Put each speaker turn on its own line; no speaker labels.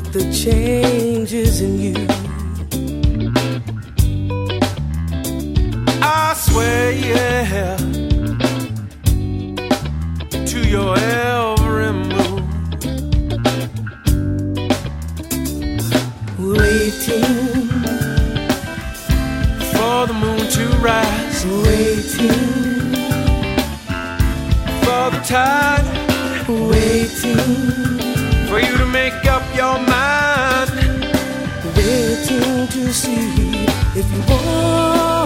the changes in you. I swear, yeah, to your every move. Waiting for the moon to rise, waiting for the tide, waiting for you to make up your mind, waiting to see if you want